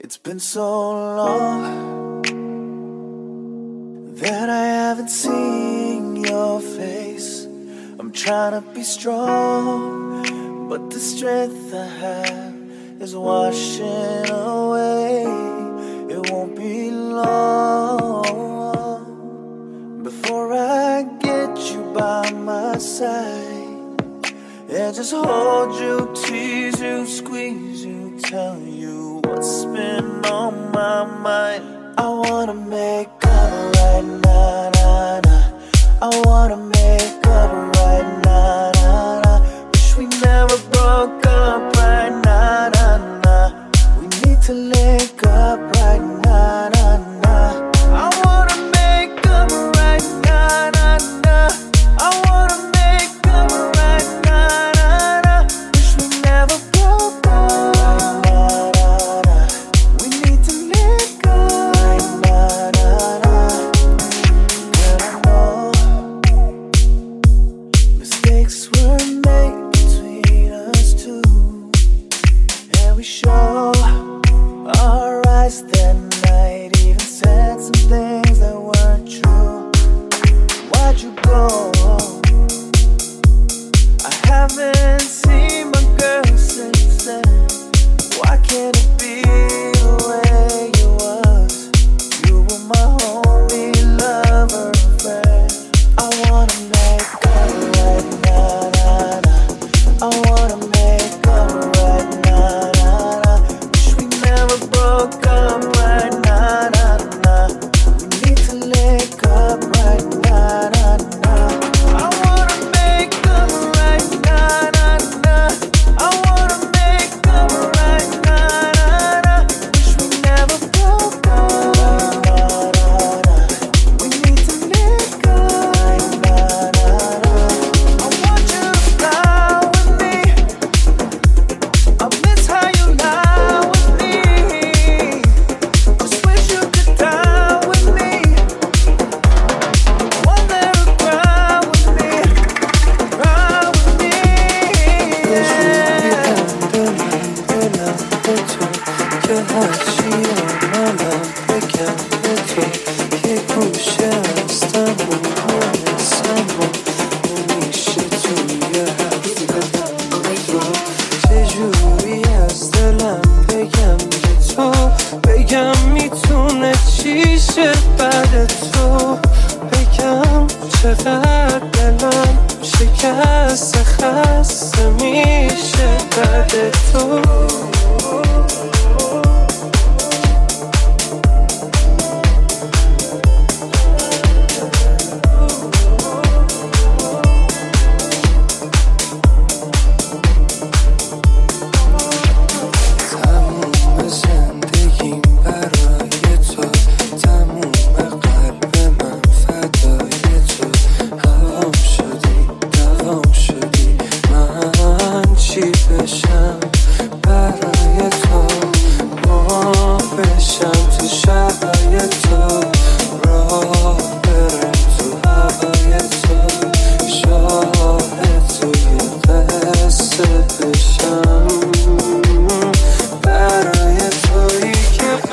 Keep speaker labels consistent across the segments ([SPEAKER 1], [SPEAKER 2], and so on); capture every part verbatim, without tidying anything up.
[SPEAKER 1] It's been so long that I haven't seen your face. I'm trying to be strong, but the strength I have is washing away. It won't be long before I get you by my side and just hold you, tease you, squeeze you, tell you what's been on my mind. I wanna make up right now, nah, nah. I wanna make up right now, nah, nah. Wish we never broke up right now, nah, nah. We need to link up right now, nah, nah. I wanna make up right now, nah, nah. I wanna make up right now, nah, nah. Wish we never broke up right now, nah, nah. We need to link up right now, nah, nah. Girl, I know mistakes were made between us two, and we show our eyes that night, even said some things that weren't true. Why'd you go? I haven't seen my girl since then. Why can't it be the way you was? You were my only lover and friend. I wanna make up right now, nah, nah. I wanna make up right now, nah, nah. Wish we never broke up right now, nah, nah. We need to link up right now, nah, nah. I wanna make up right now, nah, nah. I wanna make up right now, nah, nah. Wish we never broke up right now, nah, nah. We need to link up right now, nah, nah. I want you to fly with me. I miss how you lie with me. Just wish you could die with me. One there to cry with me, cry with me.
[SPEAKER 2] چجوری از دلم بگم به تو، بگم میتونه چی شه بعد تو، بگم چقدر دلم شکست خسته میشه بعد تو. تموم زندگیم برای تو، تموم قلب من فدای تو. هوام شدی، دوام شدی، من چی بشم برای تو، ما بشم تو شبای تو، راه برم تو هوای تو، شاهد توی قصه بشم برای تویی که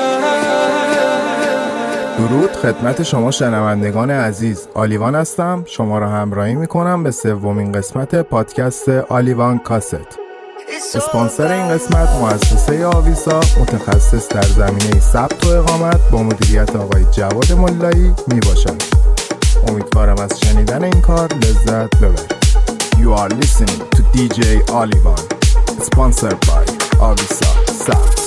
[SPEAKER 3] درود خدمت شما شنوندگان عزیز، آلیوان هستم. شما را همراهی میکنم به سومین قسمت پادکست آلیوان کاست. اسپانسر این قسمت مؤسسه آویسا، متخصص در زمینه ثبت و اقامت با مدیریت آقای جواد ملایی می باشد. امیدوارم از شنیدن این کار لذت ببرید. You are listening to دی جی Olivan, sponsored by Avisa ثبت.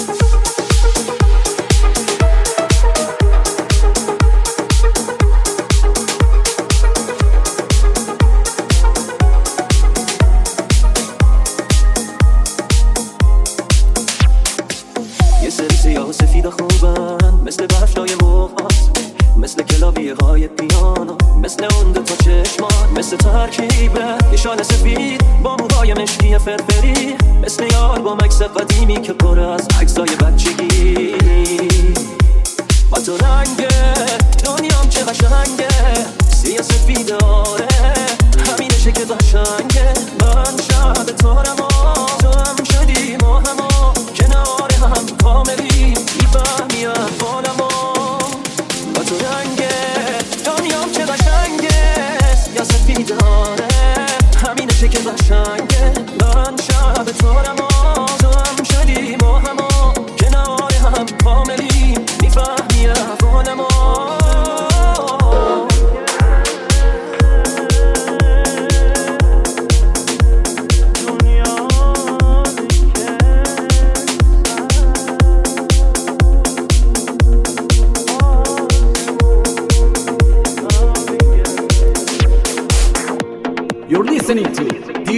[SPEAKER 4] یه سری سیاه و سفید خوبن، مثل بفشای موهات، مثل کلاویه های پیانو، مثل اون دو تا چشمان، مثل ترکیبه یه شال سفید با موهای مشکی فرفری، مثل یه آلبوم عکس قدیمی که پر از عکسای بچگی. با تو رنگه دنیام چه قشنگه، سیاه سفید آره همینشه که قشنگه. من شب تارم و تو هم شدیم و همو کنار هم کاملی.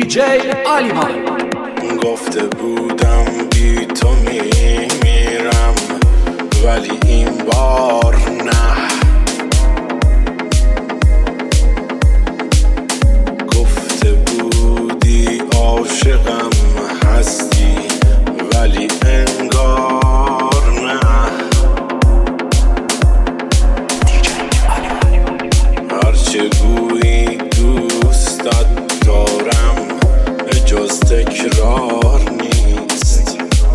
[SPEAKER 4] جی آلیوان.
[SPEAKER 5] گفته بودم بی تو میمیرم ولی این بار نه. گفته بودی عاشقم هستی ولی انگار نه. هرچه گویی دوستت دارم جز تکرار نیست.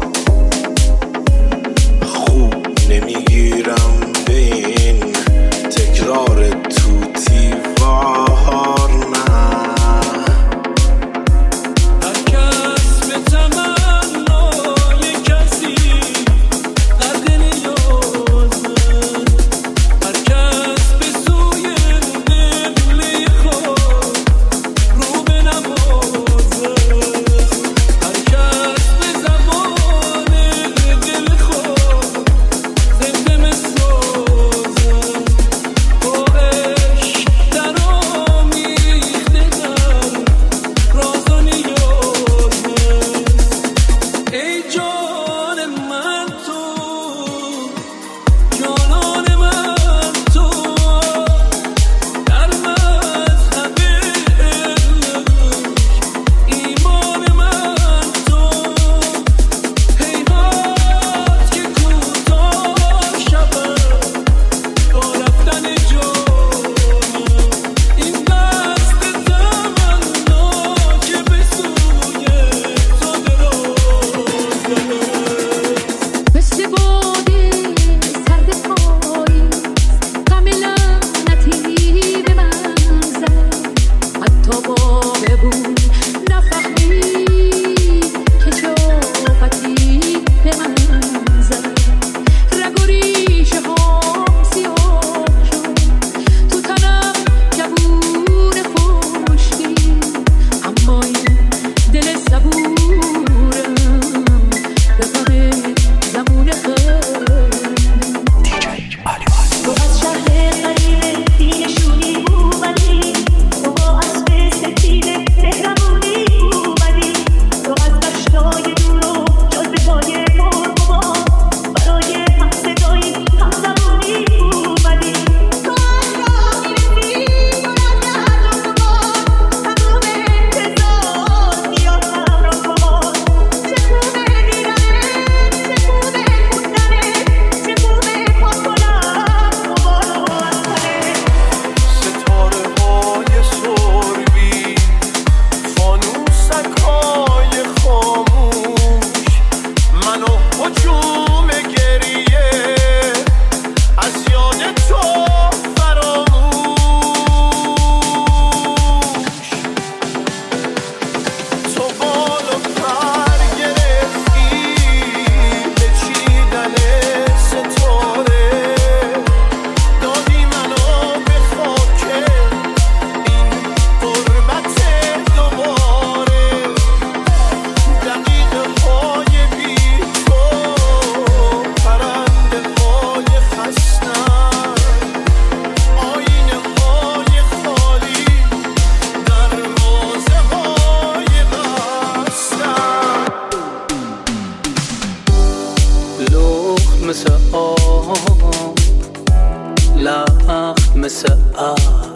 [SPEAKER 5] خوب نمیگیرم به این تکرار توتی وار نه.
[SPEAKER 4] هر کس به تمنای کسی قد نیازه، هر کس به سوی دل خود رو بنوازه، هر کس به زبان دل خود زنده مسازه. با عشق در آمیخته در راز و نیازه. ای جان من تو، جانان من تو، در مذهب عشق ایمان من تو. هیهات که کوتاه شود با رفتن جانم، این دست تمنا که به سوی تو درازه.
[SPEAKER 6] مثل باده سرد پاییز غم لعنتی به من زد. حتی با ببون نفهمید که چه آفتی به من زد. رگ و ریشه هام سیاه شد تو تنم جوون خشکی، اما این دل صبورم به غم زمون خندید.
[SPEAKER 7] تو از شهر قریب دین شوری اومدی، تو با اسب سفید مهربونی اومدی، تو از دشتای دور و جاذبه‌های پرخواب برای هم صدایی هم زبونی اومدی. تو از راه میرسی پر از درد و غبار، تموم انتظار نیازم را کمار. چه خوبه دیدنت، چه خوبه موندنت، چه خوبه پاک کنم غبار و از تنت.
[SPEAKER 1] ستاره های سربی، فانوسک های خاموش، منو هجوم گریه از یاد تو فراموش. تو بال و پر گرفتی به چیدن ستاره، دادی منو به خاک این غربت دوباره. دقیقه های بی تو پرنده های خستن، آینه های خالی دروازه های بستن.
[SPEAKER 4] لخت مثل آب، لخت مثل ابر،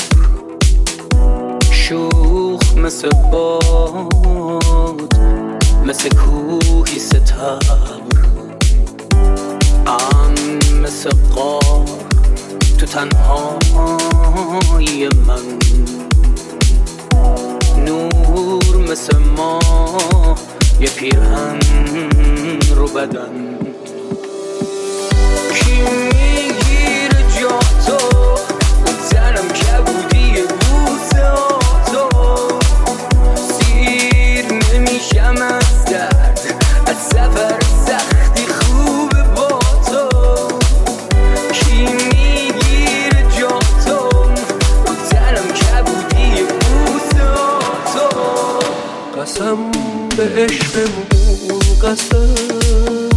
[SPEAKER 4] شوخ مثل باد، مثل کوهی ستبر، امن مثل غار تو تنهایی من، نور مثل ماه یه پیرهن رو بدن. کی میگیره جا تو تنم کبودی بوسه تو، سیر نمیشم از درد از سفر سختی خوبه با تو. کی میگیره جا تو تنم کبودی بوسه تو.
[SPEAKER 1] قسم به عشقمون، قسم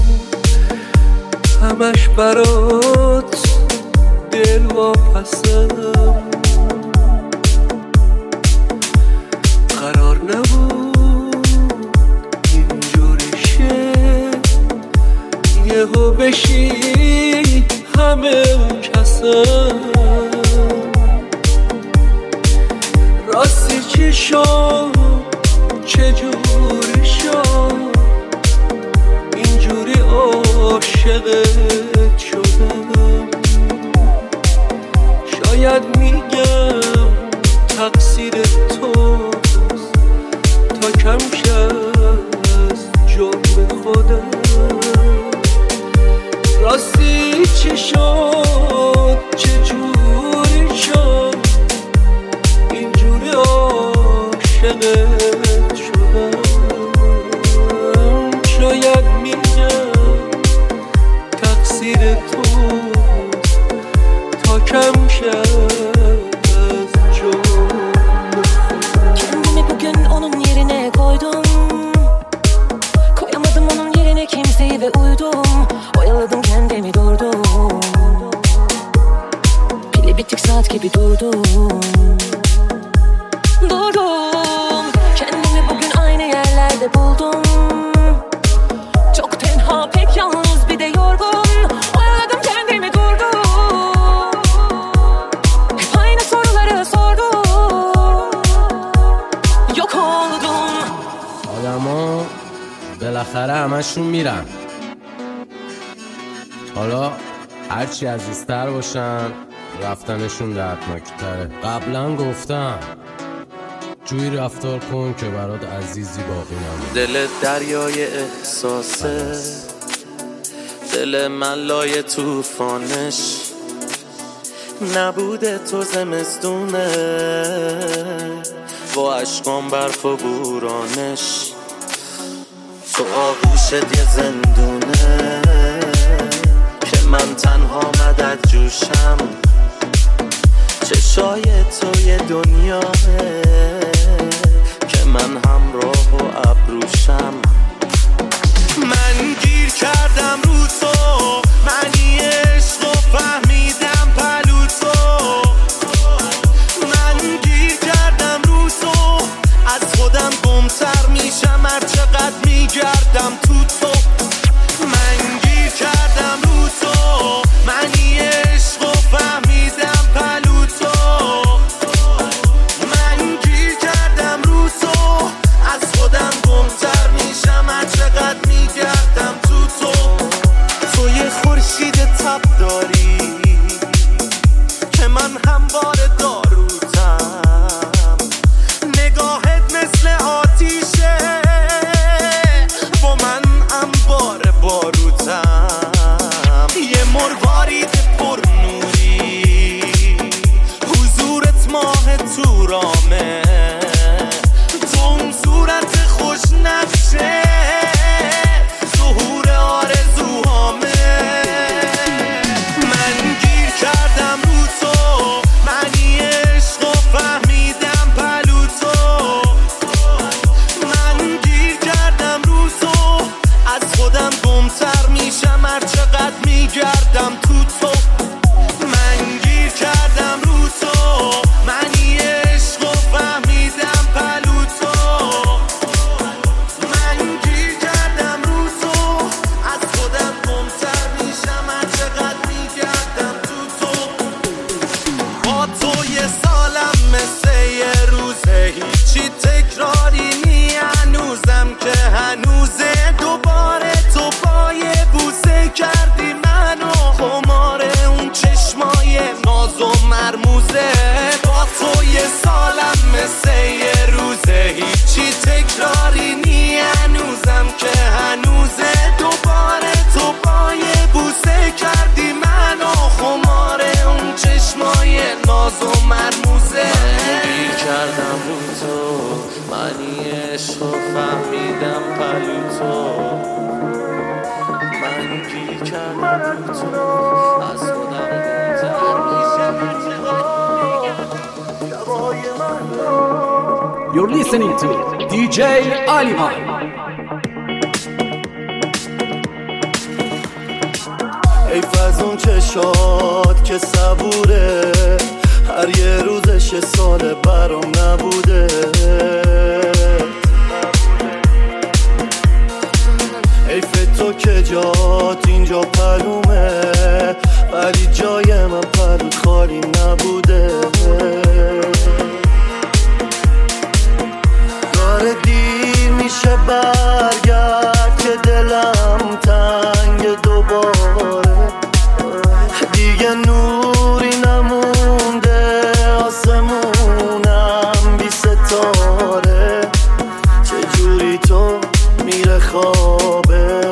[SPEAKER 1] همش برات دل واپسم. قرار نبود یهو بشی همه کسم راستی چی شد چجوری شد اینجوری عاشقت شدم شاید میگم تقصیر توست تا کم شد جرم خودم راستی چی شد چجوری شد اینجوری عاشقت شدم شاید میگم تقصیر توست تا کم شد
[SPEAKER 8] Kendimi bugün onun yerine koydum Koyamadım onun yerine kimseyi ve uydum Oyaladım kendimi durdum Pili bitik saat gibi durdum Durdum Kendimi bugün aynı yerlerde buldum Çok tenha pek yalnız bir de yorgun Oyaladım kendimi durdum Hep aynı soruları sordum Yok oldum
[SPEAKER 9] آدما بالاخره همشون میرن حالا هرچی عزیزتر باشن رفتنشون دردناکتره قبلا گفتم جوی رفتار کن که برات عزیزی باقی نمونه
[SPEAKER 1] دل دریای احساسه دل من لای توفانش نبوده تو زمستونه و عشقام برف و بورانش تو آغوشت یه زندونه که من تنها مدد جوشم چشای تو یه دنیاه که من همراه و ابروشم من گیر کردم رو تو معنی عشق و فهمیدم پلو تو من گیر کردم رو تو از خودم گمتر میشم هر چقدر میگردم تو تو من گیر کردم رو تو معنی عشق و فهمیدم پلو تو من گیر کردم رو تو از خودم گمتر میشم هر چقدر میگردم تو تو تو یه خورشید تب داری که من هموار داروتم نگاهت مثل آتیشه و من انبار باروتم یه مروارید پر نوری حضورت ماه تورامه تو اون صورت خوش نقشه ظهور آرزوهامه من گیر کردم رو تو معنی عشق و فهمیدم پلو تو من گیر کردم رو تو از خودم گمتر میشم هر چقدر میگردم تو تو من گیر کردم رو تو معنی عشق و فهمیدم پلو تو من گیر کردم رو تو از خودم گمتر میشم هر چقدر میگردم تو تو با تو یه سالم مثل یه روزه هیچی تکراری نی هنوزم که هنوزه دوباره تو پای بوسه کردی منو خمار اون چشمای ناز و مرموزه با تو یه سالم مثل یه روزه هیچی تکراری نی هنوزم که هنوزه دوباره تو پای بوسه کردی منو خمار اون چشمای ناز و مرموزه گیر کردم رو تو معنی عشق و فهمیدم پلو تو من گیر کردم رو تو از خودم گمتر میشم هر چقدر شبای من
[SPEAKER 10] You're listening to دی جی Alivan.
[SPEAKER 1] حیف از اون چشات که صبوره هر یه روزش سال برام نبوده حیف تو تو که جات اینجا پلومه، ولی جای من پلوت خالی نبوده. داره دیر میشه برگرد که دلم تنگ دوباره، دیگه نوری نمونده آسمونم بی ستاره، چجوری تو میره خوابه.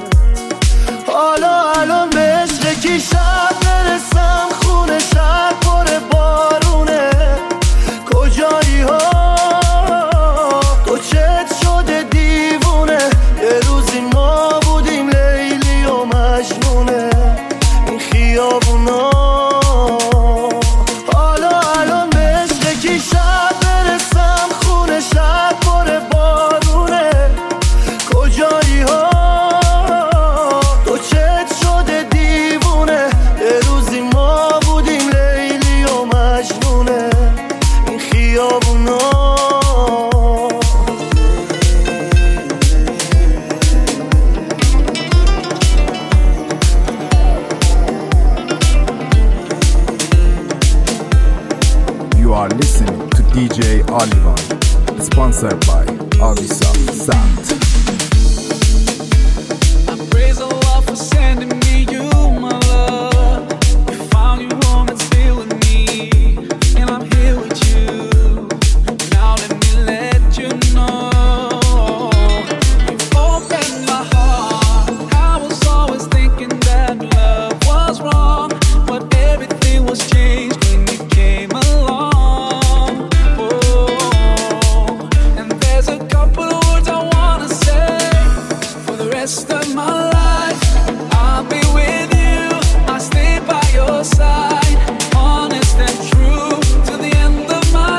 [SPEAKER 1] حالا الان به عشق کی شب برسم، خونه شب پر بارونه، کجایی ها تو چت شده دیوونه. یه روزی ما بودیم لیلی و مجنونه این خیابونا. حالا الان به عشق کی شب برسم، خونه شب پر بارونه، کجایی ها تو چت شده دیوونه. یه روزی ما بودیم لیلی و مجنونه این خیابونا.
[SPEAKER 3] You are listening to D J Olivan, sponsored by Avisa Sound.
[SPEAKER 11] I praise Allah for sending me you, my love. You found your home and still with me, and I'm here with you. Now let me let you know, you've opened my heart. I was always thinking that love was wrong, but everything was changed when you came along. Oh, and there's a couple of words I wanna say. For the rest of my life, I'll be with you. I'll stay by your side, honest and true, to the end of my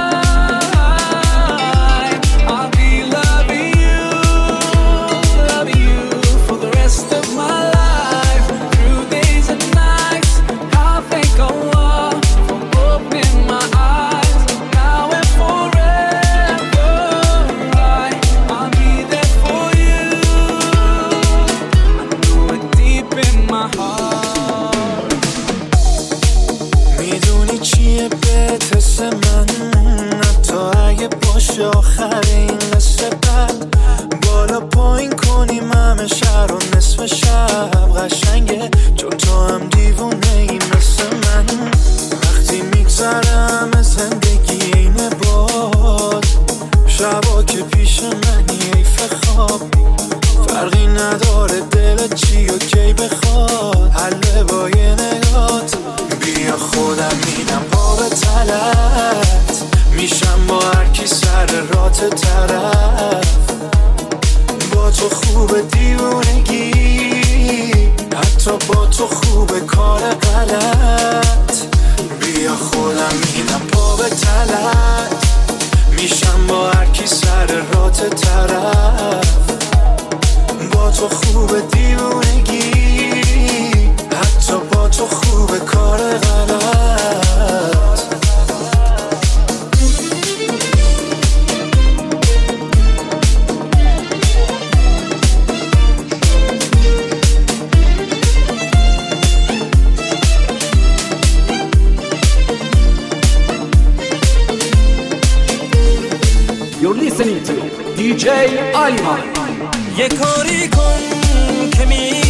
[SPEAKER 11] time. I'll be loving you, loving you for the rest of my life. Through days and nights, I'll thank Allah for opening my eyes. Now and forever, I, I'll be there for you. I know it deep in my heart.
[SPEAKER 2] میدونی چیه بهت حس من، حتی اگه باشه آخر این قصه بد، بالا پایین کنیم همه شهر و نصف شب قشنگه، چون تو هم دیوونه ای مثل من. وقتی میگذره همه زندگی اینه باد، شبا که پیش منی حیف خواب، فرقی نداره دلت چی و کی بخواد، حله با یه نگات. بیا خودم میدم پا به تلت، میشم با هر کی سر رات طرف. با تو خوب دیوونگی، حتی با تو خوب کار غلط. بیا خودم میدم پا به تلت، میشم با هر کی سر رات طرف. با تو خوب دیوونگی، حتی با تو خوب کار غلط.
[SPEAKER 10] You're listening to D J Olivan.
[SPEAKER 1] یه کاری کن که می